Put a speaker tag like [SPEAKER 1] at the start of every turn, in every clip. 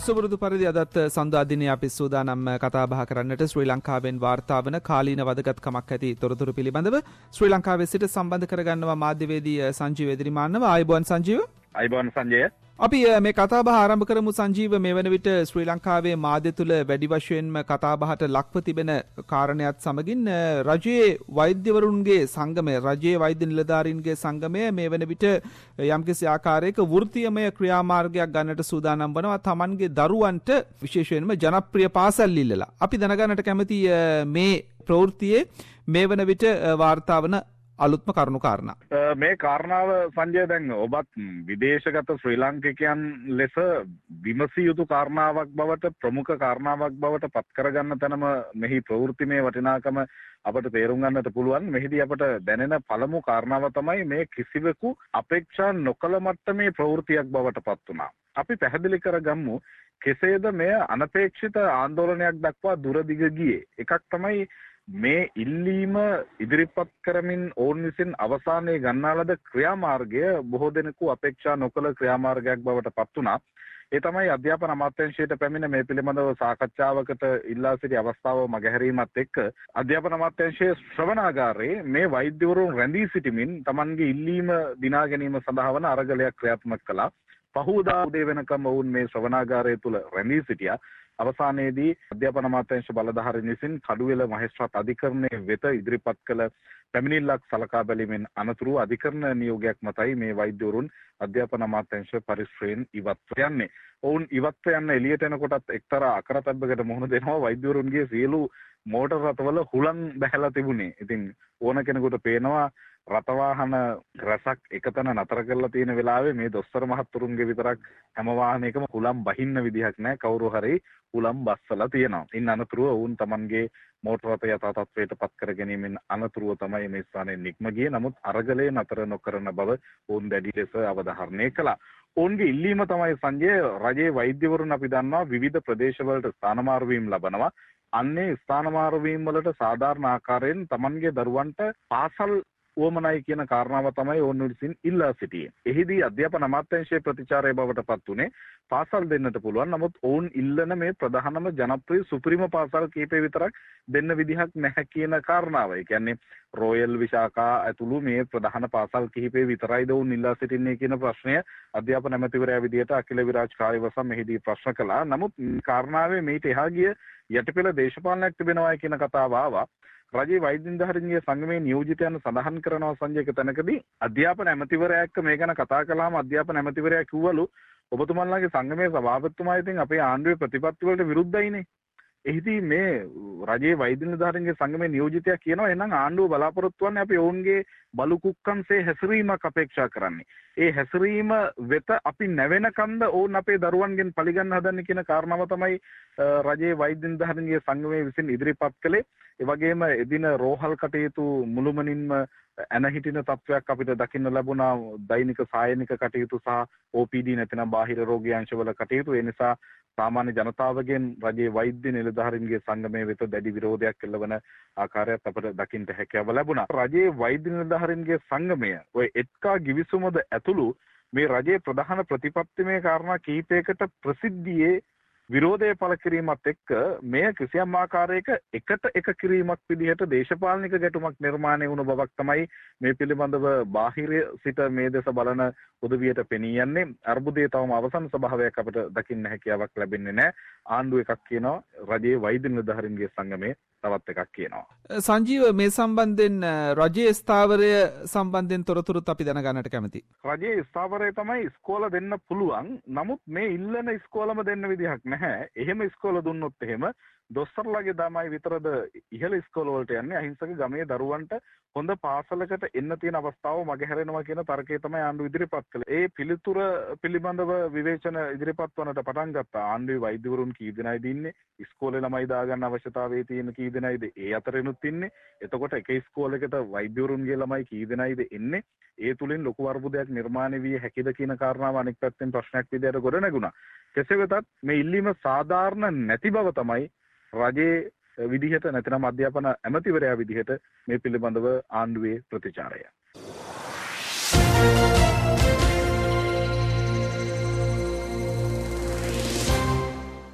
[SPEAKER 1] සුබුරුදු පරිදි අදත් සඳුදා දිනේ අපි සූදානම් කතා බහ කරන්නට ශ්‍රී ලංකාවෙන් වාර්තා වන කාලීන වැදගත්කමක් ඇති තොරතුරු පිළිබඳව ශ්‍රී ලංකාවේ සිට සම්බන්ධ කරගන්නවා මාධ්‍යවේදී සංජීව එදිරිමාන්නව. ආයුබෝවන් සංජීව.
[SPEAKER 2] ආයුබෝවන් සංජය.
[SPEAKER 1] අපි මේ කතා බහ ආරම්භ කරමු සංජීව. මේ වන විට ශ්‍රී ලංකාවේ මාධ්‍ය තුල වැඩි වශයෙන්ම කතා බහට ලක්ව තිබෙන කාරණයක් සමගින් රජයේ වෛද්‍යවරුන්ගේ සංගමය, රජයේ වෛද්‍ය නිලධාරීන්ගේ සංගමය මේ වන විට යම්කිසි ආකාරයක වෘත්තීයමය ක්‍රියාමාර්ගයක් ගන්නට සූදානම් වනවා තමන්ගේ දරුවන්ට විශේෂයෙන්ම ජනප්‍රිය පාසල් ඉල්ලලා. අපි දැනගන්නට කැමති මේ ප්‍රවෘත්තියේ මේ වන විට වාර්තා වන අලුත්ම කරුණු කාරණා.
[SPEAKER 2] මේ කාරණාව සංජය දැන් ඔබත් විදේශගත ශ්‍රී ලාංකිකයන් ලෙස විමසිය යුතු කාරණාවක් බවට ප්‍රමුඛ කාරණාවක් බවට පත් කරගන්න තැනම මෙහි ප්‍රවෘත්තිමය වටිනාකම අපට තේරුම් ගන්නට පුළුවන්. මෙහිදී අපට දැනෙන පළමු කාරණාව තමයි මේ කිසිවෙකු අපේක්ෂා නොකළ මට්ටමේ ප්‍රවෘත්තියක් බවට පත් වුණා. අපි පැහැදිලි කරගමු කෙසේද මෙය අනපේක්ෂිත ආందోලනයක් දක්වා දුරදිග ගියේ. එකක් තමයි මේ ඉල්ලීම ඉදිරිපත් කරමින් ඔවුන් විසින් අවසානයේ ගන්නා ලද ක්‍රියාමාර්ගය බොහෝ දෙනෙකු අපේක්ෂා නොකළ ක්‍රියාමාර්ගයක් බවට පත් වුණා. ඒ තමයි අධ්‍යාපන අමාත්‍යාංශයට පැමිණ මේ පිළිබඳව සාකච්ඡාවකට ඉල්ලා සිටි අවස්ථාව මගහැරීමත් එක්ක අධ්‍යාපන අමාත්‍යාංශයේ ශ්‍රවණාගාරයේ මේ වෛද්‍යවරුන් රැඳී සිටමින් Tamanගේ ඉල්ලීම දිනා ගැනීම සඳහා වන අරගලයක් ක්‍රියාත්මක කළා. පහුවදා උදේ වෙනකම් ඔවුන් මේ ශ්‍රවණාගාරය තුල රැඳී සිටියා. අවසානයේදී අධ්‍යාපන අමාත්‍යාංශ බලධාරීන් විසින් කඩුවෙල මහේස්ත්‍රාත් අධිකරණයේ වෙත ඉදිරිපත් කළ පැමිණිල්ලක් සලකා බැලීමෙන් අනතුරු අධිකරණ නියෝගයක් මතයි මේ වෛද්‍යවරුන් අධ්‍යාපන අමාත්‍යාංශ පරිශ්‍රයෙන් ඉවත්ව යන්නේ. ඔවුන් ඉවත්ව යන්න එළියට එනකොටත් එක්තරා අකරතැබ්බකට මුහුණ දෙනවා වෛද්‍යවරුන්ගේ සියලු මෝටර් රථවල හුලං බැහැලා තිබුණේ. ඉතින් ඕන කෙනෙකුට පේනවා රථවාහන රසක් එකතන නතර කරලා තියෙන වෙලාවේ මේ දොස්තර මහත්තුරුන්ගේ විතරක් හැම වාහනයකම හුලම් බහින්න විදිහක් නැහැ. කවුරු හරි හුලම් බස්සලා තියෙනවා. ඉන් අනතුරුව වුන් Tamanගේ මෝටර රථය යථා තත්ත්වයට පත් කර ගැනීමෙන් අනතුරුව තමයි මේ ස්ථානයේ නික්ම ගියේ. නමුත් අරගලයේ නතර නොකරන බව වුන් දැඩි ලෙස අවධාරණය කළා. ඔවුන්ගේ ඉල්ලීම තමයි සංජය රජයේ වෛද්‍යවරුන් අපි දන්නවා විවිධ ප්‍රදේශවලට ස්ථානමාරු වීම ලබනවා. අන්නේ ස්ථානමාරු වීම වලට සාධාරණ ආකාරයෙන් Tamanගේ දරුවන්ට පාසල් වමනයි කියන කාරණාව තමයි ඔවුන් විසින් ඉල්ලා සිටියේ. එහිදී අධ්‍යාපන අමාත්‍යාංශයේ ප්‍රතිචාරය බවට පත් උනේ පාසල් දෙන්නට පුළුවන්. නමුත් ඔවුන් ඉල්ලන මේ ප්‍රධානම ජනප්‍රිය සුපිරිම පාසල් කීපේ විතරක් දෙන්න විදිහක් නැහැ කියන කාරණාව. ඒ කියන්නේ රොයල් විශාඛා ඇතුළු මේ ප්‍රධාන පාසල් කිහිපේ විතරයිද ඔවුන් ඉල්ලා සිටින්නේ කියන ප්‍රශ්නය අධ්‍යාපන ඇමතිවරයා විදිහට අකිල විරාජ් කාර්යවසම් මෙහිදී ප්‍රශ්න කළා. නමුත් කාරණාවේ මේට එහා ගිය යටිපෙළ දේශපාලනයක් තිබෙනවා කියන කතාව ආවා. රජයේ වෛද්‍ය නිලධාරීන්ගේ සංගමේ නියෝජිතයන් සඳහන් කරනවා සංජයක තැනකදී අධ්‍යාපන ඇමතිවරයා එක්ක මේ ගැන කතා කළාම අධ්‍යාපන ඇමතිවරයා කිව්වලු ඔබතුමන්ලාගේ සංගමේ සභාපතිතුමා ඉතින් අපේ ආණ්ඩුවේ ප්‍රතිපත්ති වලට විරුද්ධයිනේ. එහිදී මේ රජයේ වෛද්‍ය නිලධාරීන්ගේ සංගමේ නියෝජිතයා කියනවා එහෙනම් ආණ්ඩුව බලාපොරොත්තු වෙන්නේ අපි ඔවුන්ගේ බලු කුක්කන්සේ හැසිරීමක් අපේක්ෂා කරන්නේ. ඒ හැසිරීම වෙත අපි නැවෙනකන්ද ඔවුන් අපේ දරුවන්ගෙන් පරිගන්න හදන්නේ කියන කාරණාව තමයි රජයේ වෛද්‍ය නිලධාරීන්ගේ සංගමේ විසින් ඉදිරිපත් කළේ. ඒ වගේම එදින රෝහල් කටයුතු මුළුමනින්ම ඇනහිටින තත්වයක් අපිට දකින්න ලැබුණා. දෛනික සායනික කටයුතු සහ OPD නැතිනම් බාහිර රෝග්‍යාංශවල කටයුතු. ඒ නිසා සාමාන්‍ය ජනතාවගෙන් රජයේ වෛද්‍ය නිලධාරීන්ගේ සංගමයේ වෙත දැඩි විරෝධයක් එල්ලවන ආකාරයක් අපට දකින්න හැකියාව ලැබුණා. රජයේ වෛද්‍ය නිලධාරීන්ගේ සංගමය ඔය එත්කා ගිවිසුමද ඇතුළු මේ රජයේ ප්‍රධාන ප්‍රතිපත්තිමය කාරණා කිහිපයකට ප්‍රසිද්ධියේ විරෝධය පළ කිරීමත් එක්ක මෙය කිසියම් ආකාරයක එකට එක කිරීමක් විදිහට දේශපාලනික ගැටුමක් නිර්මාණය වුණ බවක් තමයි මේ පිළිබඳව බාහිර සිට මේ දෙස බලන උදවියට පෙනී යන්නේ. අර්බුදයේ තවම අවසන් ස්වභාවයක් අපිට දකින්න හැකියාවක් ලැබෙන්නේ නැහැ. ආණ්ඩුව එකක් කියනවා, රජයේ වෛද්‍ය නිලධාරීන්ගේ සංගමේ තවත් එකක් කියනවා.
[SPEAKER 1] සංජීව මේ සම්බන්ධයෙන් රජයේ ස්ථාවරය සම්බන්ධයෙන් තොරතුරුත් අපි දැනගන්නට කැමතියි.
[SPEAKER 2] රජයේ ස්ථාවරය තමයි ඉස්කෝල දෙන්න පුළුවන්. නමුත් මේ ඉල්ලන ඉස්කෝලම දෙන්න විදිහක් නැහැ. එහෙම ඉස්කෝල දුන්නොත් එහෙම දොස්තරලාගේ ළමයි විතරද ඉහළ ඉස්කෝල වලට යන්නේ. අහිංසක ගමේ දරුවන්ට හොඳ පාසලකට එන්න තියෙන අවස්ථාව මගහැරෙනවා කියන තර්කය තමයි ආණ්ඩුව ඉදිරිපත් කළේ. ඒ පිළිතුර පිළිබඳව විවේචන ඉදිරිපත් වනට පටන් ගත්තා. ආණ්ඩුවේ වෛද්‍යවරුන් කී දෙනයිද ඉන්නේ? ඉස්කෝලේ ළමයි දාගන්න අවශ්‍යතාවයේ තියෙන කී දෙනයිද? ඒ අතරිනුත් ඉන්නේ. එතකොට එක ඉස්කෝලයකට වෛද්‍යවරුන්ගේ ළමයි කී දෙනයිද එන්නේ? ඒ තුලින් ලොකු අර්බුදයක් නිර්මාණය විය හැකිද කියන කාරණාව අනෙක් පැත්තෙන් ප්‍රශ්නයක් විදියට ගොඩ නැගුණා. කෙසේ වෙතත් මේ ඉල්ලීම සාධාරණ නැති බව තමයි රජයේ විදිහට නැතිනම් අධ්‍යාපන ඇමතිවරයා විදිහට මේ පිළිබඳව ආණ්ඩුවේ ප්‍රතිචාරය.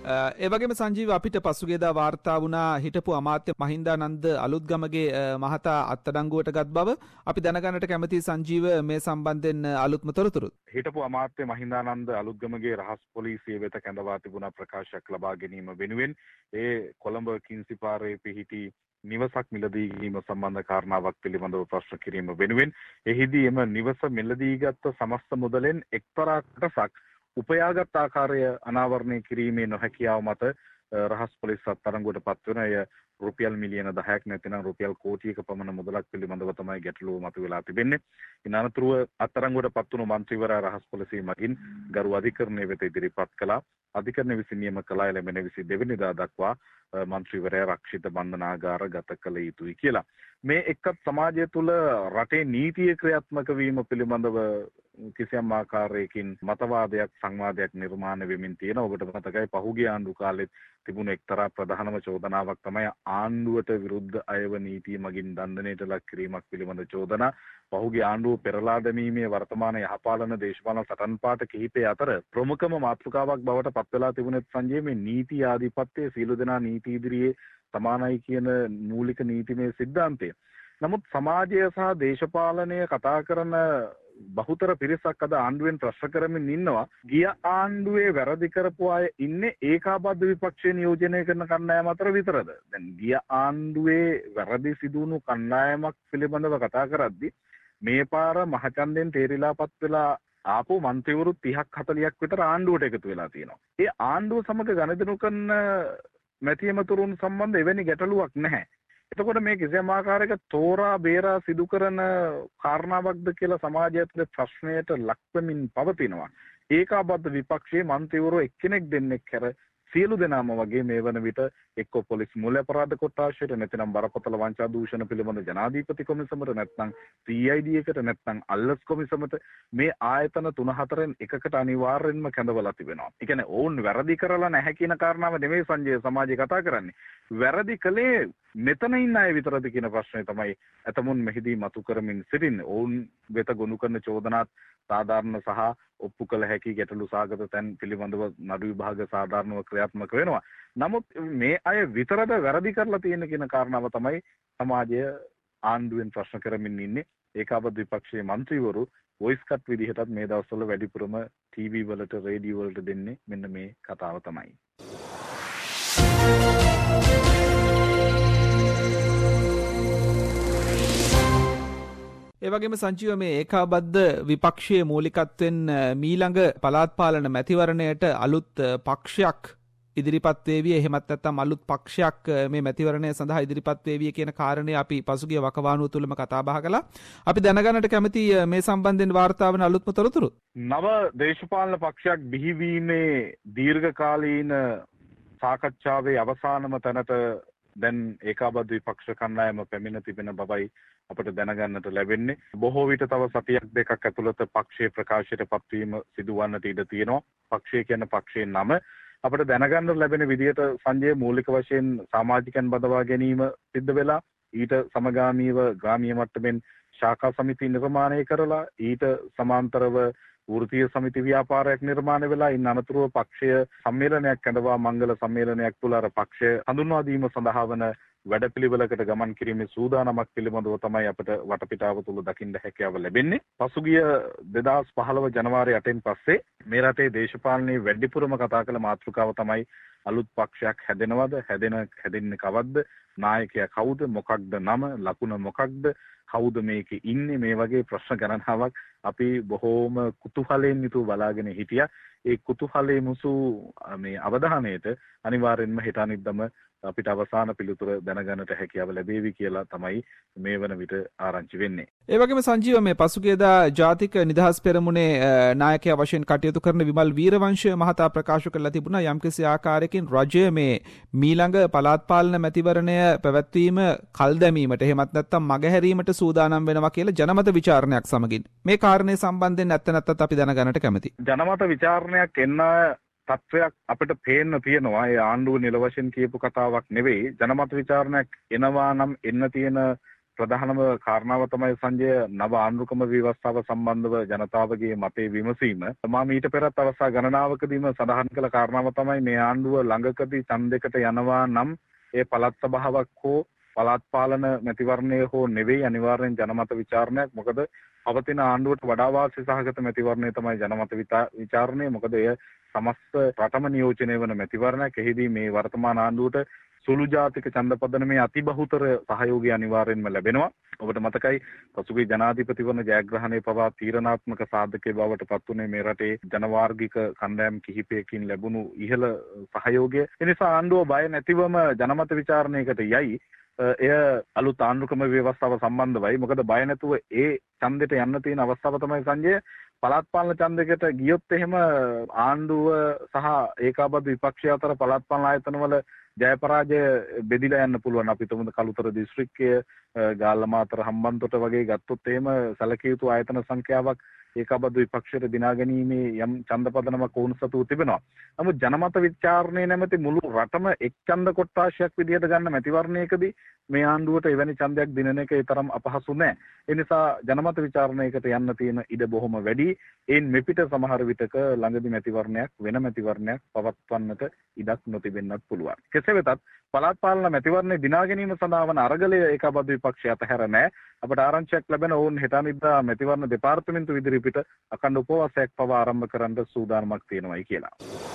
[SPEAKER 1] ඒ වගේම සංජීව අපිට පසුගියදා වාර්තා වුණා හිටපු අමාත්‍ය මහින්දානන්ද අලුත්ගමගේ මහතා අත්අඩංගුවට ගත් බව. අපි දැනගන්නට කැමති සංජීව මේ සම්බන්ධයෙන් අලුත්ම තොරතුරු.
[SPEAKER 2] හිටපු අමාත්‍ය මහින්දානන්ද අලුත්ගමගේ රහස් පොලිසිය වෙත කැඳවා තිබුණ ප්‍රකාශයක් ලබා ගැනීම වෙනුවෙන් ඒ කොළඹ කිංසිපාරේ පිහිටි නිවසක් මිලදී ගැනීම සම්බන්ධ කාරණාවක් පිළිබඳව ප්‍රශ්න කිරීම වෙනුවෙන් එහිදී එම නිවස මිලදීගත් සමස්ත මුදලෙන් එක්තරා කොටසක් උපයාගත් ආකාරය අනාවරණය කිරීමේ නොහැකියාව මත රහස් පොලිස් අත්අඩංගුවට පත්වන අය රුපියල් මිලියන 10ක් නැතිනම් රුපියල් කෝටියක පමණ මුදලක් පිළිබඳව තමයි ගැටලුව මතුවලා තිබෙන්නේ. ඉන් අනතුරුව අත්අඩංගුවට පත්වුණු මන්ත්‍රීවරයා රහස් පොලිසිය මගින් ගරු අධිකරණය වෙත ඉදිරිපත් කළා. අධිකරණ විසින් නියම කළා ලැබෙන 22 වෙනිදා දක්වා මන්ත්‍රීවරයා රක්ෂිත බන්ධනාගාර ගත කළ යුතුයි කියලා. මේ එක්කත් සමාජය තුළ රටේ නීතිය ක්‍රියාත්මක වීම පිළිබඳව කිසියම් ආකාරයකින් මතවාදයක් සංවාදයක් නිර්මාණය වෙමින් තියෙනවා. ඔබට මතකයි පහුගිය ආණ්ඩු කාලෙත් තිබුණු එක්තරා ප්‍රධානම චෝදනාවක් තමයි ආණ්ඩුවට විරුද්ධ අයව නීතිය මගින් දණ්ඩනයට ලක් කිරීමක් පිළිබඳ චෝදනා. පහුගිය ආණ්ඩුව පෙරලා දැමීමේ වර්තමාන යහපාලන දේශපාලන සටන් පාඨ කිහිපය අතර ප්‍රමුඛම මාතෘකාවක් බවට පත් වෙලා තිබුණෙත් සංජය මේ නීති ආධිපත්‍යය සීල දෙනා නීති ඉදිරියේ සමානයි කියන මූලික නීතිමය සිද්ධාන්තය. නමුත් සමාජය සහ දේශපාලනය කතා කරන බහුතර පිරිසක් අද ආණ්ඩුවෙන් ප්‍රශ්න කරමින් ඉන්නවා. ගිය ආණ්ඩුවේ වැරදි කරපු අය ඉන්නේ ඒකාබද්ධ විපක්ෂය නියෝජනය කරන කණ්ඩායම අතර විතරද? දැන් ගිය ආණ්ඩුවේ වැරදි සිදුණු කණ්ඩායමක් පිළිබඳව කතා කරද්දී මේ පාර මහචන්දෙන් තේරිලාපත් වෙලා ආපු මන්ත්‍රීවරු 30ක් 40ක් විතර ආණ්ඩුවට එකතු වෙලා තියෙනවා. ඒ ආණ්ඩුව සමග ගනුදෙනු කරන මැතිඇමතුරුන් සම්බන්ධ එවැනි ගැටලුවක් නැහැ. එතකොට මේ කිසියම් ආකාරයක තෝරා බේරා සිදු කරන කාරණාවක්ද කියලා සමාජය තුළ ප්‍රශ්නයට ලක් වෙමින් පවතිනවා. ඒකාබද්ධ විපක්ෂයේ මන්ත්‍රීවරු එක්කෙනෙක් දෙන්නෙක් කර සියලු දෙනාම වගේ මේ වන විට එක්ක පොලිස් මූල්‍ය අපරාධ කොට්ටාශයට නැත්නම් බරපතල වංචා දූෂණ පිළිබඳ ජනාධිපති කොමිසමට නැත්නම් CID එකට නැත්නම් අල්ලස් කොමිසමට මේ ආයතන 3-4න් එකකට අනිවාර්යෙන්ම කැඳවලා තිබෙනවා. ඒ කියන්නේ ඕන් වැරදි කරලා නැහැ කියන කාරණාව නෙමෙයි සංජය සමාජය කතා කරන්නේ. වැරදි කලේ මෙතන ඉන්න අය විතරද කියන ප්‍රශ්නේ තමයි අතමුන් මෙහිදී මතු කරමින් සිටින්නේ. ඕන් වෙත ගොනු කරන චෝදනාත් සාධාරණ සහ ඔප්පු කළ හැකි ගැටලු සාගත තැන් පිළිබඳව නඩු විභාග සාධාරණව ක්‍රියාත්මක වෙනවා. නමුත් මේ අය විතරද වැරදි කරලා තියෙන කියන කාරණාව තමයි සමාජය ආණ්ඩුවෙන් ප්‍රශ්න කරමින් ඉන්නේ. ඒකාබද්ධ විපක්ෂයේ මන්ත්‍රීවරු වොයිස් කට් විදිහටත් මේ දවස්වල වැඩිපුරම ටීවී වලට රේඩියෝ වලට දෙන්නේ මෙන්න මේ කතාව තමයි.
[SPEAKER 1] ඒ වගේම සංජීව මේ ඒකාබද්ධ විපක්ෂයේ මූලිකත්වයෙන් මීළඟ පළාත් පාලන මැතිවරණයට අලුත් පක්ෂයක් ඉදිරිපත් වේවි. එහෙමත් නැත්නම් අලුත් පක්ෂයක් මේ මැතිවරණය සඳහා ඉදිරිපත් වේවි කියන කාරණේ අපි පසුගිය වකවානුව තුලම කතා බහ කළා. අපි දැනගන්නට කැමති මේ සම්බන්ධයෙන් වාර්තා වන අලුත්ම තොරතුරු.
[SPEAKER 2] නව දේශපාලන පක්ෂයක් බිහිවීමේ දීර්ඝකාලීන සාකච්ඡාවේ අවසානම තැනට දැන් ඒකාබද්ධ විපක්ෂ කණ්ඩායම පැමිණ තිබෙන බවයි අපට දැනගන්නට ලැබෙන්නේ. බොහෝ විට තව සතියක් දෙකක් ඇතුළත පක්ෂයේ ප්‍රකාශයට පත්වීම සිදුවන්නට ඉඩ තියෙනවා. පක්ෂය කියන පක්ෂයේ නම අපට දැනගන්න ලැබෙන විදිහට සංජය මූලික වශයෙන් සමාජිකයන් බදවා ගැනීම සිද්ධ වෙලා ඊට සමගාමීව ග්‍රාමීය මට්ටමින් ශාඛා සමිති නිර්මාණය කරලා ඊට සමාන්තරව වෘත්තීය සමිති ව්‍යාපාරයක් නිර්මාණය වෙලා ඉන්න අනතුරුව පක්ෂය සම්මේලනයක් කැඳවා මංගල සම්මේලනයක් තුළ අර පක්ෂය හඳුන්වා දීම සඳහා වන වැඩපිළිවෙලකට ගමන් කිරීමේ සූදානමක් පිළිබඳව තමයි අපට වටපිටාව තුළ දකින්න හැකියාව ලැබෙන්නේ. පසුගිය 2015 ජනවාරි 8න් පස්සේ මේ රටේ දේශපාලනයේ වැඩිපුරම කතා කළ මාතෘකාව තමයි අලුත් පක්ෂයක් හැදෙනවද, හැදෙන්නේ කවද්ද, නායකයා කවුද, මොකක්ද නම, ලකුණ මොකක්ද, කවුද මේකේ ඉන්නේ, මේ වගේ ප්‍රශ්න ගණනාවක් අපි බොහෝම කුතුහලයෙන් යුතුව බලාගෙන හිටියා. ඒ කුතුහලයේ මුසු මේ අවධානයට අනිවාර්යෙන්ම හෙට අනිද්දාම අපිට අවසාන පිළිතුර දැනගන්නට හැකියාව ලැබේවි කියලා තමයි මේ වන විට ආරංචි වෙන්නේ.
[SPEAKER 1] ඒ වගේම සංජීව මේ පසුගියදා ජාතික නිදහස් පෙරමුණේ නායකයා වශයෙන් කටයුතු කරන විමල් වීරවංශ මහතා ප්‍රකාශ කළා තිබුණා යම්කිසි ආකාරයකින් රජය මේ මීළඟ පළාත් පාලන මැතිවරණය පැවැත්වීම කල් දැමීමට එහෙමත් නැත්නම් මගහැරීමට සූදානම් වෙනවා කියලා ජනමත විචාරණයක් සමගින්. මේ කාරණේ සම්බන්ධයෙන් නැත්නම් අපි දැනගන්නට කැමතියි.
[SPEAKER 2] ජනමත විචාරණයක් එන්න තත්වයක් අපිට පේන්න තියෙනවා. ඒ ආණ්ඩුව නිල වශයෙන් කියපු කතාවක් නෙවෙයි. ජනමත විචාරණයක් එනවා නම් එන්න තියෙන ප්‍රධානම කාරණාව තමයි සංජය නව ආණ්ඩුක්‍රම ව්‍යවස්ථාව සම්බන්ධව ජනතාවගේ මතය විමසීම. මම ඊට පෙරත් අවස්ථා ගණනාවකදීම සඳහන් කළ කාරණාව තමයි මේ ආණ්ඩුව ළඟකදී ඡන්දයකට යනවා නම් ඒ පළාත් සභාවක් හෝ පළාත් පාලන මැතිවරණය හෝ නෙවෙයි අනිවාර්යෙන් ජනමත විචාරණයක්. මොකද පවතින ආණ්ඩුවට වඩා වාසි සහගත මැතිවරණය තමයි ජනමත විචාරණය. මොකද එය සමස්ත රටම නියෝජනය වන මැතිවරණයක්. එහිදී මේ වර්තමාන ආණ්ඩුවට සුළු ජාතික ඡන්දපදනමේ අතිබහුතර සහයෝගය අනිවාර්යෙන්ම ලැබෙනවා. ඔබට මතකයි පසුගිය ජනාධිපතිවරණ ජයග්‍රහණය පවා තීරණාත්මක සාධකයේ බවට පත් වුණේ මේ රටේ ජනවාර්ගික කණ්ඩායම් කිහිපයකින් ලැබුණු ඉහළ සහයෝගය. ඒ නිසා ආණ්ඩුව බය නැතිවම ජනමත විචාරණයකට යයි. එය අලුත් ආණ්ඩුක්‍රම ව්‍යවස්ථාව සම්බන්ධවයි. මොකද බය නැතුව ඒ ඡන්දෙට යන්න තියෙන අවස්ථාව තමයි සංජය පළාත් පාලන ඡන්දයකට ගියොත් එහෙම ආණ්ඩුව සහ ඒකාබද්ධ විපක්ෂය අතර පළාත් පාලන ආයතනවල ජය පරාජය බෙදිලා යන්න පුළුවන්. අපි තුමුද කළුතර දිස්ත්‍රික්කය ගාල්ලමාතර හම්බන්තොට වගේ ගත්තොත් එහෙම සැලකිය යුතු ආයතන සංඛ්‍යාවක් ඒකාබද්ධ විපක්ෂයට දිනා ගැනීමේ යම් ඡන්ද පදනමක් වුණ සතුව තිබෙනවා. නමුත් ජනමත විචාරණය නැමැති මුළු රටම එක් ඡන්ද කොට්ටාශයක් විදිහට ගන්න මැතිවරණයකදී මේ ආණ්ඩුවට එවැනි ඡන්දයක් දිනන එක තරම් අපහසු නැහැ. ඒ නිසා ජනමත විචාරණයකට යන්න තියෙන ඉඩ බොහොම වැඩි. ඒන් මෙපිට සමහර විටක ළඟදී මැතිවරණයක් වෙන මැතිවරණයක් පවත්වන්නට ඉඩක් නොතිබෙන්නත් පුළුවන්. කෙසේ වෙතත් පළාත් පාලන මැතිවරණය දිනා ගැනීම සඳහා වන අරගලය ඒකාබද්ධ විපක්ෂය අතහැර නැහැ. අපට ආරංචියක් ලැබෙන ඔවුන් හෙට අනිද්දා මැතිවරණ දෙපාර්තමේන්තුව ඉදිරිපිට අඛණ්ඩ උපවාසයක් පවා ආරම්භ කරන්න සූදානමක් තියෙනවායි කියලා.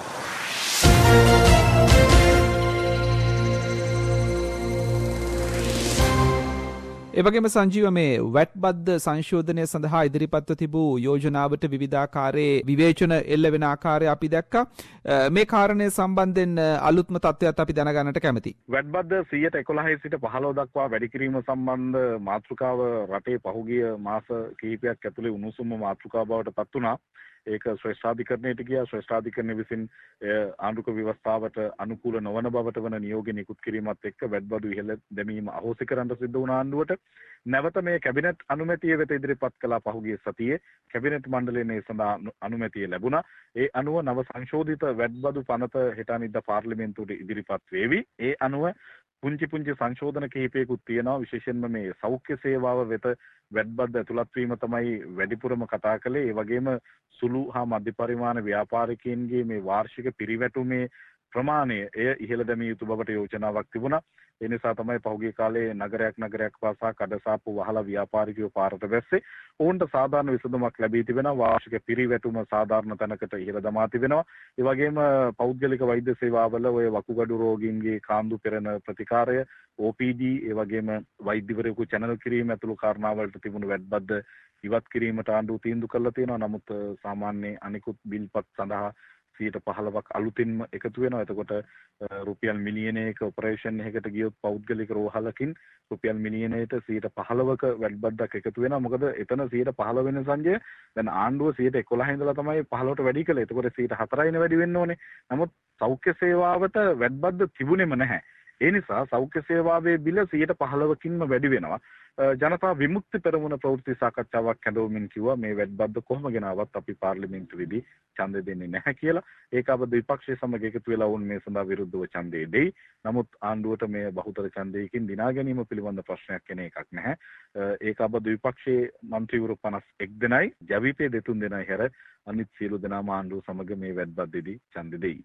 [SPEAKER 1] එවැගේම සංජීව මේ වැට් බද්ද සංශෝධනය සඳහා ඉදිරිපත්ව තිබූ යෝජනාවට විවිධාකාරයේ විවේචන එල්ල වෙන ආකාරය අපි දැක්කා. මේ කාරණය සම්බන්ධයෙන් අලුත්ම තත්ත්වයක් අපි දැනගන්නට කැමතියි.
[SPEAKER 2] වැට් බද්ද 11% සිට 15 දක්වා වැඩි කිරීම සම්බන්ධ මාතෘකාව රටේ පහුගිය මාස කිහිපයක් ඇතුළේ උණුසුම මාතෘකාව බවට පත් වුණා. ඒක ශ්‍රේෂ්ඨාධිකරණයට ගියා. ශ්‍රේෂ්ඨාධිකරණය විසින් ආණ්ඩුක්‍රම ව්‍යවස්ථාවට අනුකූල නොවන බවට වන නියෝග නිකුත් කිරීමත් එක්ක වැට් බදු ඉහළ දැමීම අහෝසි කරන්න සිද්ධ වුණ ආණ්ඩුවට නැවත මේ කැබිනට් අනුමැතිය වෙත ඉදිරිපත් කළා. පහුගිය සතියේ කැබිනට් මණ්ඩලයෙන් ඒ සඳහා අනුමැතිය ලැබුණා. ඒ අනුව නව සංශෝධිත වැට් බදු පනත හෙට අනිද්දා පාර්ලිමේන්තුවට ඉදිරිපත් වේවි. ඒ අනුව පුංචි සංශෝධන කිහිපයකුත් තියෙනවා. විශේෂයෙන්ම මේ සෞඛ්‍ය සේවාව වෙත වැට් බද්ද ඇතුළත් වීම තමයි වැඩිපුරම කතා කළේ. ඒ වගේම සුළු හා මධ්‍ය පරිමාණ ව්‍යාපාරිකයන්ගේ මේ වාර්ෂික පිරිවැටුමේ ප්‍රමාණය එය ඉහළ දැමිය යුතු බවට යෝජනාවක් තිබුණා. ඒ නිසා තමයි පහුගිය කාලේ නගරයක් පාසා කඩසාප්පු වහලා ව්‍යාපාරිකයෝ පාරට බැස්සේ. ඔවුන්ට සාධාරණ විසඳුමක් ලැබී තිබෙනවා. වාර්ෂික පිරිවැටුම සාධාරණ තැනකට ඉහළ දමා තිබෙනවා. ඒ වගේම පෞද්ගලික වෛද්‍ය සේවාවල ඔය වකුගඩු රෝගීන්ගේ කාන්දු පෙරෙන ප්‍රතිකාරය, OPD, ඒ වගේම වෛද්‍යවරයෙකු චැනල් කිරීම ඇතුළු කාරණාවලට තිබුණු වැට් බද්ද ඉවත් කිරීමට ආණ්ඩුව තීන්දුව කළා තියෙනවා. නමුත් සාමාන්‍ය අනිකුත් බිල්පත් සඳහා 15%ක් අලුතින්ම එකතු වෙනවා. එතකොට රුපියල් මිලියනයක ඔපරේෂන් එකකට ගියොත් පෞද්ගලික රෝහලකින් රුපියල් මිලියනයට 15%ක වැට් බද්දක් එකතු වෙනවා. මොකද එතන 15% වෙන සංජය දැන් ආණ්ඩුව 11% ඉඳලා තමයි 15ට වැඩි කළේ. එතකොට 4%යිනේ වැඩි වෙන්න ඕනේ. නමුත් සෞඛ්‍ය සේවාවට වැට් බද්ද තිබුණෙම නැහැ. ඒ නිසා සෞඛ්‍ය සේවාවේ බිල 15%කින්ම වැඩි වෙනවා. ජනතා විමුක්ති පෙරමුණ ප්‍රවෘත්ති සාකච්ඡාවක් හැදවමින් කිව්වා මේ වැට් බද්ද කොහොම ගෙනාවත් අපි පාර්ලිමේන්තුවේදී ඡන්දෙ දෙන්නේ නැහැ කියලා. ඒකාබද්ධ විපක්ෂයේ සමග එකතු වෙලා වුන් මේ සඳහා විරුද්ධව ඡන්දෙ දෙයි. නමුත් ආණ්ඩුවට මේ බහුතර ඡන්දයකින් දිනා ගැනීම පිළිබඳ ප්‍රශ්නයක් කෙන එකක් නැහැ. ඒකාබද්ධ විපක්ෂයේ මන්ත්‍රීවරු 51 දෙනයි, ජවිපේ 3 දෙනයි හැර අනිත් සියලු දෙනාම ආණ්ඩුව සමග මේ වැට් බද්දෙදී ඡන්දෙ දෙයි.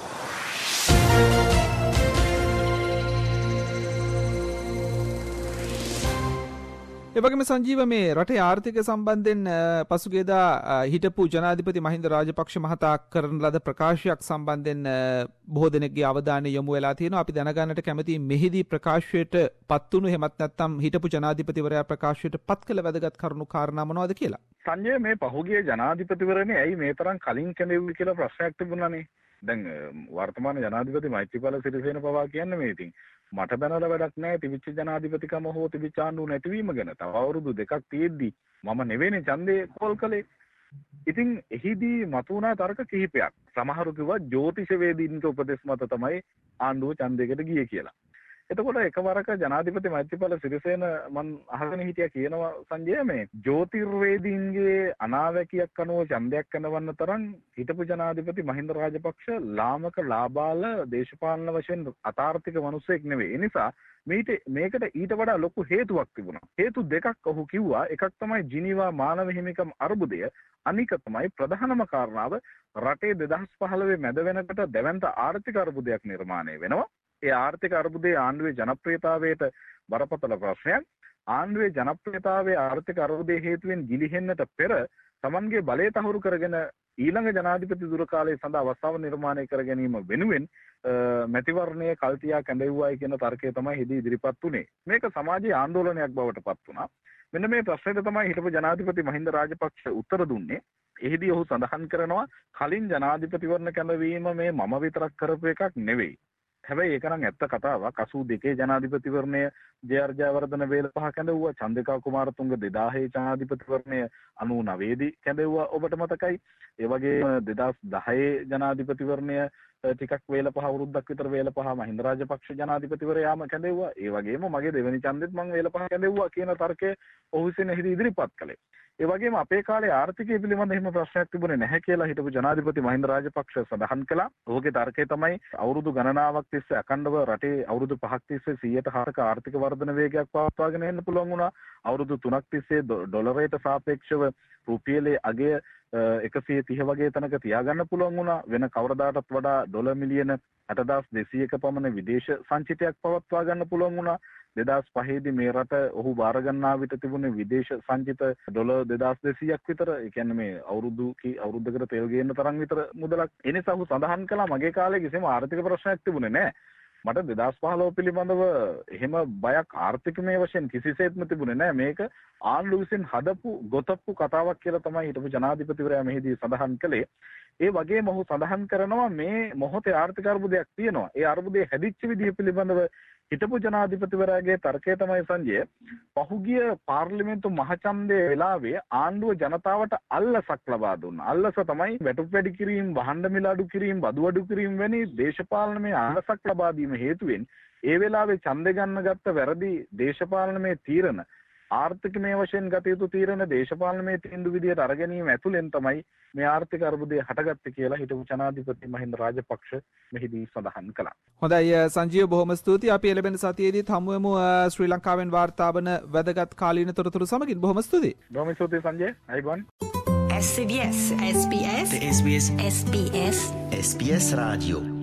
[SPEAKER 1] එවැගේම සංජීව මේ රටේ ආර්ථික සම්බන්ධයෙන් පසුගියදා හිටපු ජනාධිපති මහින්ද රාජපක්ෂ මහතා කරන ලද ප්‍රකාශයක් සම්බන්ධයෙන් බොහෝ දෙනෙක්ගේ අවධානය යොමු වෙලා තියෙනවා. අපි දැනගන්නට කැමතියි මෙහිදී ප්‍රකාශයට පත්තුණු එහෙමත් නැත්නම් හිටපු ජනාධිපතිවරයා ප්‍රකාශයට පත් කළ වැදගත් කරුණු කාරණා මොනවද කියලා?
[SPEAKER 2] සංජය මේ පහුගිය ජනාධිපතිවරණේ ඇයි මේ තරම් කලින් කැඳෙව්වේ කියලා ප්‍රශ්නයක් තිබුණානේ. දැන් වර්තමාන ජනාධිපති මෛත්‍රීපාල සිරිසේන පවා කියන්නේ මේ ඉතින් මට බැනලා වැඩක් නැහැ තිබිච්ච ජනාධිපතිකම හෝ තිබිච්ච ආණ්ඩුව නැතිවීම ගැන. තව අවුරුදු 2ක් තියෙද්දි මම නෙවෙයිනේ ඡන්දේ කෝල් කළේ. ඉතින් එහිදී මතුවුණා තර්ක කිහිපයක්. සමහරු කිව්වා ජ්‍යොතිෂ වේදීන්ගේ උපදෙස් මත තමයි ආණ්ඩුව ඡන්දයකට ගියේ කියලා. එතකොට එකවරක ජනාධිපති මෛත්‍රීපාල සිරිසේන මම අහගෙන හිටියා කියනවා සංජය මේ ජ්‍යොතිර්වේදීන්ගේ අනාවැකියක් අනුව ඡන්දයක් කරනවන්න තරම් හිටපු ජනාධිපති මහින්ද රාජපක්ෂ ලාමක ලාබාල දේශපාලන වශයෙන් අතාර්ථික මිනිසෙක් නෙවෙයි. ඒ නිසා මේකට ඊට වඩා ලොකු හේතුවක් තිබුණා. හේතු දෙකක් ඔහු කිව්වා. එකක් තමයි ජිනීවා මානව හිමිකම් අර්බුදය. අනික තමයි ප්‍රධානම කාරණාව රටේ 2015 මැද වෙනකොට දැවැන්ත ආර්ථික අර්බුදයක් නිර්මාණය වෙනවා. ඒ ආර්ථික අර්බුදයේ ආණ්ඩුවේ ජනප්‍රියතාවයට බරපතල ප්‍රශ්නයක්. ආණ්ඩුවේ ජනප්‍රියතාවයේ ආර්ථික අර්බුදයේ හේතුවෙන් ගිලිහෙන්නට පෙර තමන්ගේ බලය තහවුරු කරගෙන ඊළඟ ජනාධිපති දුර කාලයේ සඳහා අවස්ථාව නිර්මාණය කර ගැනීම වෙනුවෙන් මැතිවරණයේ කල්තියා කැඳෙව්වායි කියන තර්කය තමයි හිදී ඉදිරිපත් උනේ. මේක සමාජයේ ආందోලනයක් බවට පත් වුණා. මෙන්න මේ ප්‍රශ්නෙට තමයි හිටපු ජනාධිපති මහින්ද රාජපක්ෂ උත්තර දුන්නේ. එහිදී ඔහු සඳහන් කරනවා කලින් ජනාධිපතිවරණ කැඳවීම මේ මම විතරක් කරපු එකක් නෙවෙයි. හැබැයි ඒක නම් ඇත්ත කතාවක්. 82 ජනාධිපතිවරණය ජේ.ආර්. ජයවර්ධන වේලපහ කැඳවුවා. චන්ද්‍රිකා කුමාරතුංග 2010 ජනාධිපතිවරණය 99 දී කැඳවුවා. ඔබට මතකයි. ඒ වගේම 2010 ජනාධිපතිවරණය ටිකක් වේලපහ අවුරුද්දක් විතර වේලපහ මහින්ද රාජපක්ෂ ජනාධිපතිවරයාම කැඳවුවා. ඒ වගේම මගේ දෙවෙනි ඡන්දෙත් මම වේලපහ කැඳවුවා කියන තර්කය ඔහු විසින් ඉදිරිපත් කළේ. ඒ වගේම අපේ කාලේ ආර්ථිකය පිළිබඳ එහෙම ප්‍රශ්නයක් තිබුණේ නැහැ කියලා හිටපු ජනාධිපති මහින්ද රාජපක්ෂ සඳහන් කළා. ඔහුගේ තර්කය තමයි අවුරුදු ගණනාවක් තිස්සේ අඛණ්ඩව රටේ අවුරුදු 5ක් තිස්සේ 100%ක ආර්ථික වර්ධන වේගයක් පවත්වාගෙන එන්න පුළුවන් වුණා. අවුරුදු 3ක් තිස්සේ ඩොලරයට සාපේක්ෂව රුපියලේ අගය 130 වගේ තැනක තියාගන්න පුළුවන් වුණා. වෙන කවරදාටත් වඩා ඩොලර් මිලියන 8200ක පමණ විදේශ සංචිතයක් පවත්වා ගන්න පුළුවන් වුණා. 2005 දී මේ රට ඔහු බාර ගන්නා විට තිබුණේ විදේශ සංචිත ඩොලර් 2200ක් විතර. ඒ කියන්නේ මේ අවුරුද්දකට තෙල් ගේන්න තරම් විතර මුදලක්. ඒ නිසා ඔහු සඳහන් කළා මගේ කාලේ කිසිම ආර්ථික ප්‍රශ්නයක් තිබුණේ නැහැ. මට 2015 පිළිබඳව එහෙම බයක් ආර්ථිකමය වශයෙන් කිසිසේත්ම තිබුණේ නැහැ. මේක ආණ්ඩුව විසින් හදපු ගොතප්පු කතාවක් කියලා තමයි හිටපු ජනාධිපතිවරයා මෙහිදී සඳහන් කළේ. ඒ වගේම ඔහු සඳහන් කරනවා මේ මොහොතේ ආර්ථික අර්බුදයක් තියෙනවා. ඒ අර්බුදයේ හැදිච්ච විදිහ පිළිබඳව හිටපු ජනාධිපතිවරයාගේ තර්කය තමයි සංජය පහුගිය පාර්ලිමේන්තු මහචන්දයේ වෙලාවේ ආණ්ඩුව ජනතාවට අල්ලසක් ලබා දුන්නා. අල්ලස තමයි වැටුප් වැඩි කිරීම, වහඬ මිල අඩු කිරීම, බදු අඩු කිරීම වැනි දේශපාලනමය අල්ලසක් ලබා දීම හේතුවෙන් ඒ වෙලාවේ ඡන්දෙ ගන්න ගත්ත වැරදි දේශපාලනමය තීරණ ආර්ථිකමය වශයෙන් ගත යුතු තීරණ දේශපාලනමය තීන්දුව විදියට අරගැනීම ඇතුළෙන් තමයි මේ ආර්ථික අර්බුදය හටගත්තේ කියලා හිටපු ජනාධිපති මහින්ද රාජපක්ෂ මෙහිදී සඳහන් කළා.
[SPEAKER 1] හොඳයි සංජීව බොහොම ස්තුතියි. අපි ලැබෙන සතියේදීත් හමුවෙමු ශ්‍රී ලංකාවෙන් වාර්තා වන වැදගත් කාලීන තොරතුරු සමගින්. බොහොම ස්තුතියි.
[SPEAKER 2] බොහොම ස්තුතියි සංජය. අයිබෝන්.
[SPEAKER 3] SBS SBS SBS SBS SBS Radio